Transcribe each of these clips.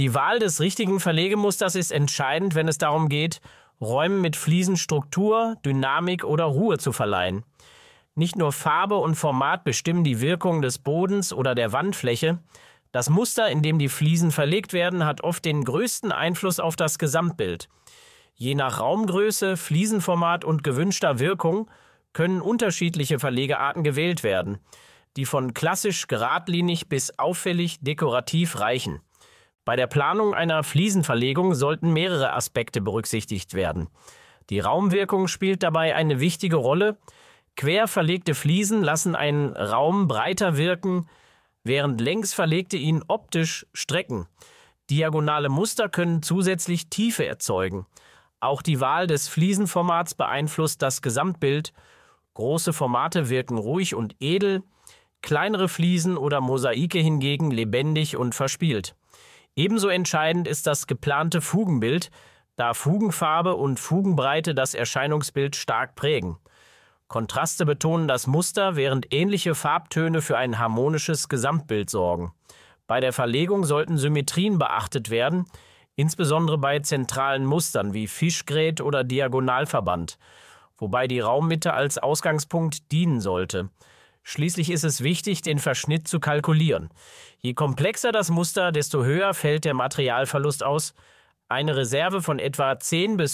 Die Wahl des richtigen Verlegemusters ist entscheidend, wenn es darum geht, Räumen mit Fliesen Struktur, Dynamik oder Ruhe zu verleihen. Nicht nur Farbe und Format bestimmen die Wirkung des Bodens oder der Wandfläche. Das Muster, in dem die Fliesen verlegt werden, hat oft den größten Einfluss auf das Gesamtbild. Je nach Raumgröße, Fliesenformat und gewünschter Wirkung können unterschiedliche Verlegearten gewählt werden, die von klassisch geradlinig bis auffällig dekorativ reichen. Bei der Planung einer Fliesenverlegung sollten mehrere Aspekte berücksichtigt werden. Die Raumwirkung spielt dabei eine wichtige Rolle. Quer verlegte Fliesen lassen einen Raum breiter wirken, während längs verlegte ihn optisch strecken. Diagonale Muster können zusätzlich Tiefe erzeugen. Auch die Wahl des Fliesenformats beeinflusst das Gesamtbild. Große Formate wirken ruhig und edel, kleinere Fliesen oder Mosaike hingegen lebendig und verspielt. Ebenso entscheidend ist das geplante Fugenbild, da Fugenfarbe und Fugenbreite das Erscheinungsbild stark prägen. Kontraste betonen das Muster, während ähnliche Farbtöne für ein harmonisches Gesamtbild sorgen. Bei der Verlegung sollten Symmetrien beachtet werden, insbesondere bei zentralen Mustern wie Fischgrät oder Diagonalverband, wobei die Raummitte als Ausgangspunkt dienen sollte. Schließlich ist es wichtig, den Verschnitt zu kalkulieren. Je komplexer das Muster, desto höher fällt der Materialverlust aus. Eine Reserve von etwa 10 bis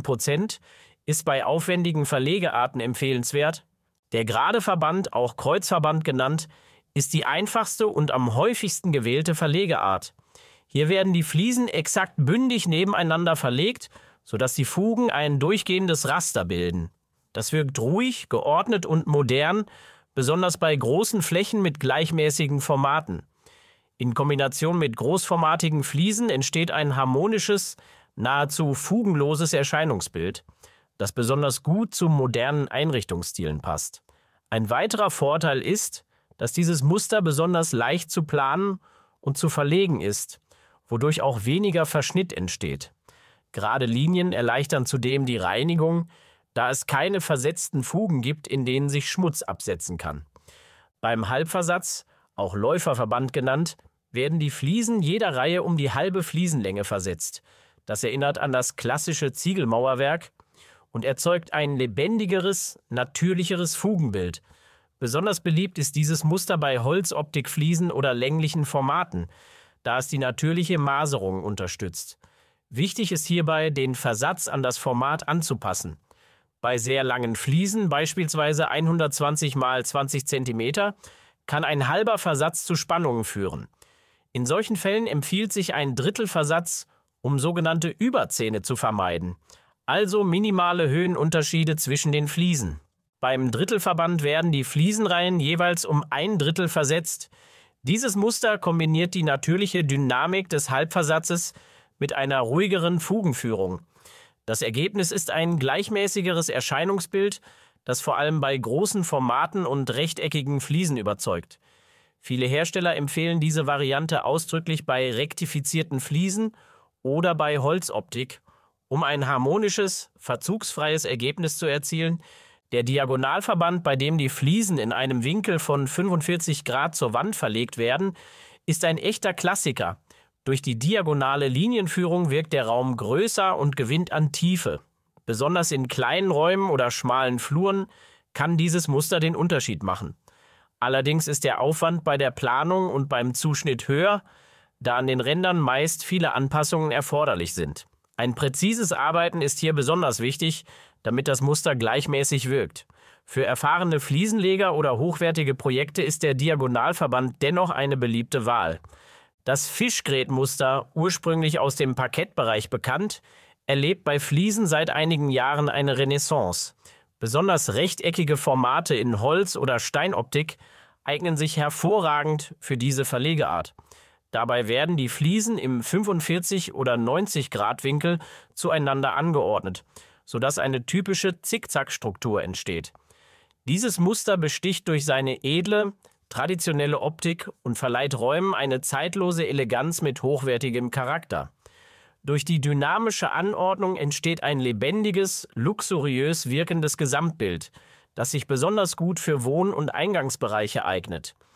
15% ist bei aufwendigen Verlegearten empfehlenswert. Der gerade Verband, auch Kreuzverband genannt, ist die einfachste und am häufigsten gewählte Verlegeart. Hier werden die Fliesen exakt bündig nebeneinander verlegt, sodass die Fugen ein durchgehendes Raster bilden. Das wirkt ruhig, geordnet und modern, besonders bei großen Flächen mit gleichmäßigen Formaten. In Kombination mit großformatigen Fliesen entsteht ein harmonisches, nahezu fugenloses Erscheinungsbild, das besonders gut zu modernen Einrichtungsstilen passt. Ein weiterer Vorteil ist, dass dieses Muster besonders leicht zu planen und zu verlegen ist, wodurch auch weniger Verschnitt entsteht. Gerade Linien erleichtern zudem die Reinigung, da es keine versetzten Fugen gibt, in denen sich Schmutz absetzen kann. Beim Halbversatz, auch Läuferverband genannt, werden die Fliesen jeder Reihe um die halbe Fliesenlänge versetzt. Das erinnert an das klassische Ziegelmauerwerk und erzeugt ein lebendigeres, natürlicheres Fugenbild. Besonders beliebt ist dieses Muster bei Holzoptikfliesen oder länglichen Formaten, da es die natürliche Maserung unterstützt. Wichtig ist hierbei, den Versatz an das Format anzupassen. Bei sehr langen Fliesen, beispielsweise 120 x 20 cm, kann ein halber Versatz zu Spannungen führen. In solchen Fällen empfiehlt sich ein Drittelversatz, um sogenannte Überzähne zu vermeiden, also minimale Höhenunterschiede zwischen den Fliesen. Beim Drittelverband werden die Fliesenreihen jeweils um 1/3 versetzt. Dieses Muster kombiniert die natürliche Dynamik des Halbversatzes mit einer ruhigeren Fugenführung. Das Ergebnis ist ein gleichmäßigeres Erscheinungsbild, das vor allem bei großen Formaten und rechteckigen Fliesen überzeugt. Viele Hersteller empfehlen diese Variante ausdrücklich bei rektifizierten Fliesen oder bei Holzoptik, um ein harmonisches, verzugsfreies Ergebnis zu erzielen. Der Diagonalverband, bei dem die Fliesen in einem Winkel von 45 Grad zur Wand verlegt werden, ist ein echter Klassiker. Durch die diagonale Linienführung wirkt der Raum größer und gewinnt an Tiefe. Besonders in kleinen Räumen oder schmalen Fluren kann dieses Muster den Unterschied machen. Allerdings ist der Aufwand bei der Planung und beim Zuschnitt höher, da an den Rändern meist viele Anpassungen erforderlich sind. Ein präzises Arbeiten ist hier besonders wichtig, damit das Muster gleichmäßig wirkt. Für erfahrene Fliesenleger oder hochwertige Projekte ist der Diagonalverband dennoch eine beliebte Wahl. Das Fischgrätmuster, ursprünglich aus dem Parkettbereich bekannt, erlebt bei Fliesen seit einigen Jahren eine Renaissance. Besonders rechteckige Formate in Holz- oder Steinoptik eignen sich hervorragend für diese Verlegeart. Dabei werden die Fliesen im 45 oder 90 Grad Winkel zueinander angeordnet, sodass eine typische Zickzackstruktur entsteht. Dieses Muster besticht durch seine edle, traditionelle Optik und verleiht Räumen eine zeitlose Eleganz mit hochwertigem Charakter. Durch die dynamische Anordnung entsteht ein lebendiges, luxuriös wirkendes Gesamtbild, das sich besonders gut für Wohn- und Eingangsbereiche eignet.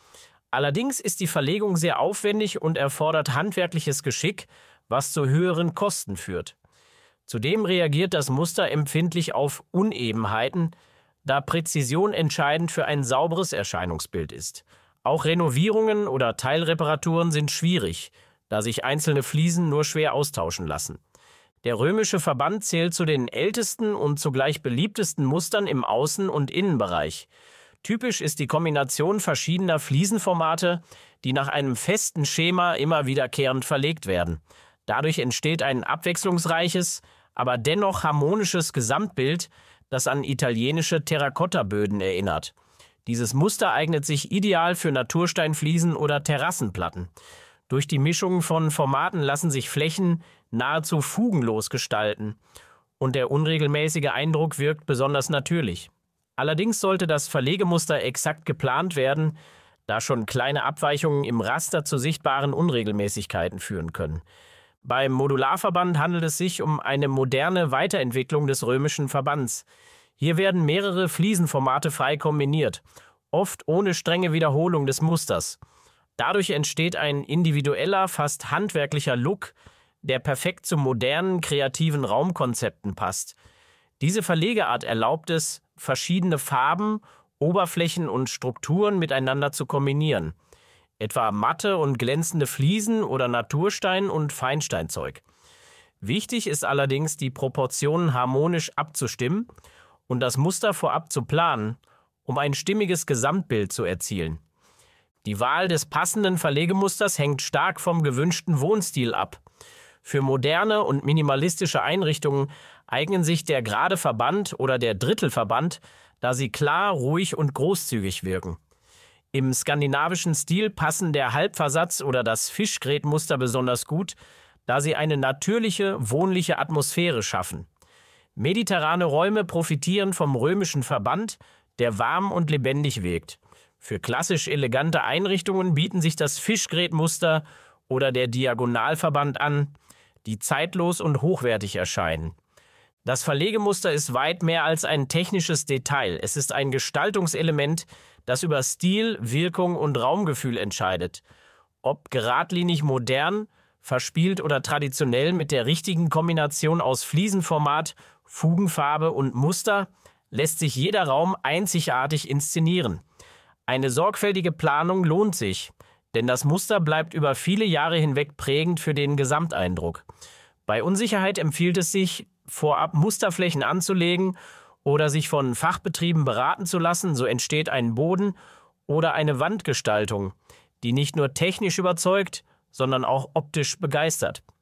Allerdings ist die Verlegung sehr aufwendig und erfordert handwerkliches Geschick, was zu höheren Kosten führt. Zudem reagiert das Muster empfindlich auf Unebenheiten, da Präzision entscheidend für ein sauberes Erscheinungsbild ist. Auch Renovierungen oder Teilreparaturen sind schwierig, da sich einzelne Fliesen nur schwer austauschen lassen. Der römische Verband zählt zu den ältesten und zugleich beliebtesten Mustern im Außen- und Innenbereich. Typisch ist die Kombination verschiedener Fliesenformate, die nach einem festen Schema immer wiederkehrend verlegt werden. Dadurch entsteht ein abwechslungsreiches, aber dennoch harmonisches Gesamtbild, das an italienische Terrakottaböden erinnert. Dieses Muster eignet sich ideal für Natursteinfliesen oder Terrassenplatten. Durch die Mischung von Formaten lassen sich Flächen nahezu fugenlos gestalten und der unregelmäßige Eindruck wirkt besonders natürlich. Allerdings sollte das Verlegemuster exakt geplant werden, da schon kleine Abweichungen im Raster zu sichtbaren Unregelmäßigkeiten führen können. Beim Modularverband handelt es sich um eine moderne Weiterentwicklung des römischen Verbands. Hier werden mehrere Fliesenformate frei kombiniert, oft ohne strenge Wiederholung des Musters. Dadurch entsteht ein individueller, fast handwerklicher Look, der perfekt zu modernen, kreativen Raumkonzepten passt. Diese Verlegeart erlaubt es, verschiedene Farben, Oberflächen und Strukturen miteinander zu kombinieren, etwa matte und glänzende Fliesen oder Naturstein und Feinsteinzeug. Wichtig ist allerdings, die Proportionen harmonisch abzustimmen und das Muster vorab zu planen, um ein stimmiges Gesamtbild zu erzielen. Die Wahl des passenden Verlegemusters hängt stark vom gewünschten Wohnstil ab. Für moderne und minimalistische Einrichtungen eignen sich der gerade Verband oder der Drittelverband, da sie klar, ruhig und großzügig wirken. Im skandinavischen Stil passen der Halbversatz oder das Fischgrätmuster besonders gut, da sie eine natürliche, wohnliche Atmosphäre schaffen. Mediterrane Räume profitieren vom römischen Verband, der warm und lebendig wirkt. Für klassisch elegante Einrichtungen bieten sich das Fischgrätmuster oder der Diagonalverband an, die zeitlos und hochwertig erscheinen. Das Verlegemuster ist weit mehr als ein technisches Detail. Es ist ein Gestaltungselement, das über Stil, Wirkung und Raumgefühl entscheidet. Ob geradlinig modern, verspielt oder traditionell, mit der richtigen Kombination aus Fliesenformat, Fugenfarbe und Muster lässt sich jeder Raum einzigartig inszenieren. Eine sorgfältige Planung lohnt sich, denn das Muster bleibt über viele Jahre hinweg prägend für den Gesamteindruck. Bei Unsicherheit empfiehlt es sich, vorab Musterflächen anzulegen oder sich von Fachbetrieben beraten zu lassen, so entsteht ein Boden oder eine Wandgestaltung, die nicht nur technisch überzeugt, sondern auch optisch begeistert.